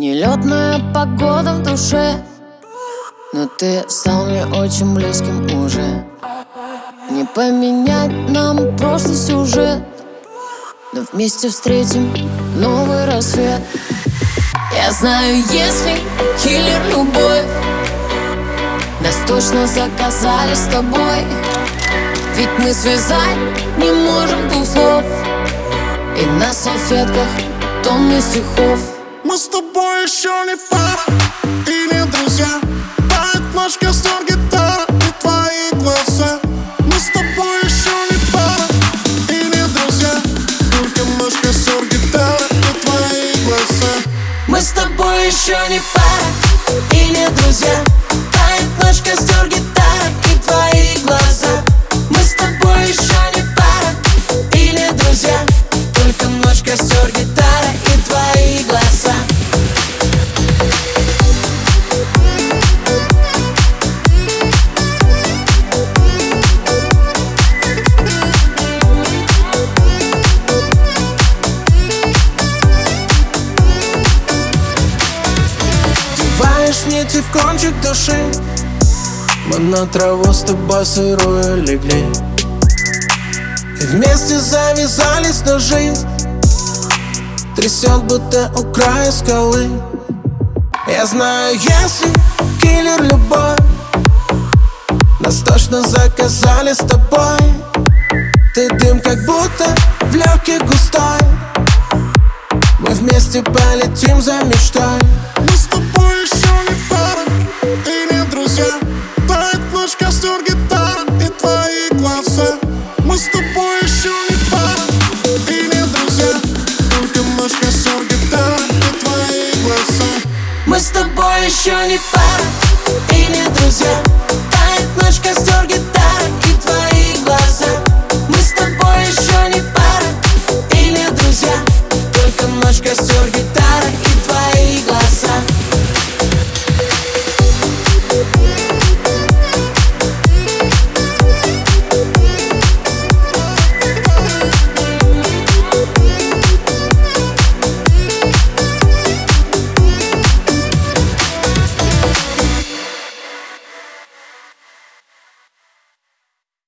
Нелетная погода в душе, но ты стал мне очень близким уже. Не поменять нам прошлый сюжет, но вместе встретим новый рассвет. Я знаю, если киллер любовь, нас точно заказали с тобой. Ведь мы связать не можем двух слов, и на салфетках тонны стихов. Мы с тобой еще не пара и не друзья. Тает наш костер, гитара и твои глаза. Мы с тобой еще не пара и не друзья. Только наш костер, гитара и твои глаза. Мы с тобой еще не пара и не друзья. Тает наш костер, гитара и твои глаза. Мы с тобой еще не пара и не друзья. Только наш костер, гитара и твои глаза. Вдеваешь нити в кончик души. Мы на траву с тобой сырую легли и вместе завязались ножи. Трясет, будто у края скалы. Я знаю, если киллер любовь, нас точно заказали с тобой. Ты дым, как будто в легких густой. Мы вместе полетим за мечтой. Мы с тобой еще не пара и не друзья. Тает наш костер, гитара и твои глаза. Мы с тобой еще не пара и не друзья. Только наш костер, гитара и твои глаза. Мы с тобой еще не пара и не друзья. Тает наш костер, гитара и